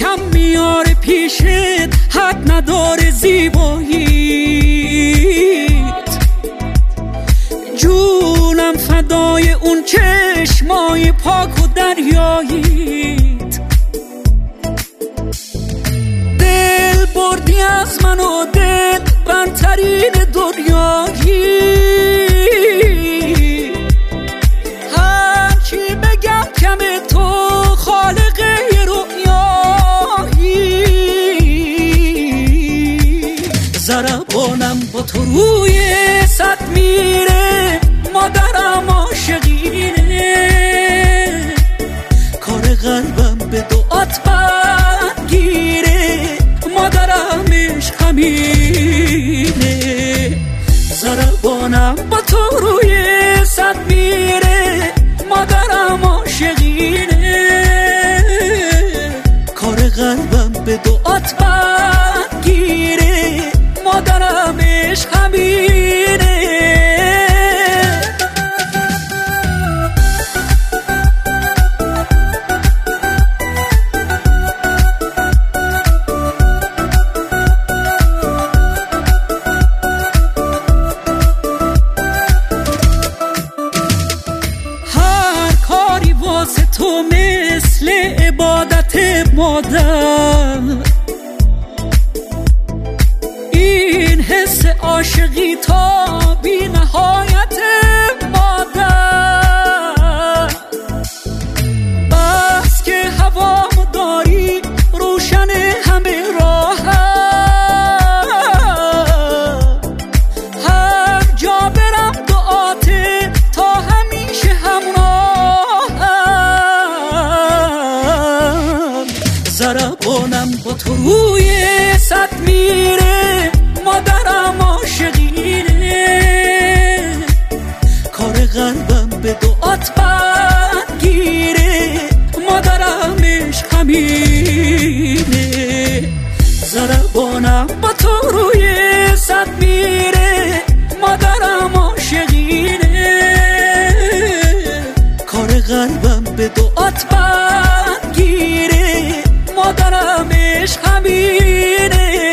کم میاره پیشت، حد نداره زیباییت. جونم فدای اون چشمای پاک و دریاییت. دل بردی از من و دل برترین دنیایی. هرچی بگم کمه، تو خالق رؤیایی. ضربانم با تو روی سد میره، مادرم عاشقینه. کار قلبم به دعات برگیره، مادرم عشق همینه. ضربانم با تو روی سد میره، مادرم عاشقینه. کار قلبم به دعات برگیره، مادرم عشق همینه. تو مثل عبادت مادر، این حس عاشقی تا بی نهایت مادر. بس که هوامو داری روشن همه راهم، هر جا برم دعاته تا همیشه همراهم. ضربانم با تو روی سد میره، مادرم عاشقینه. کار قلبم به دعات برگیره، مادرم عشق همینه. ضربانم با تو روی سد میره، مادرم عاشقینه. کار قلبم به دعات برگیره، مادرم عشق همینه.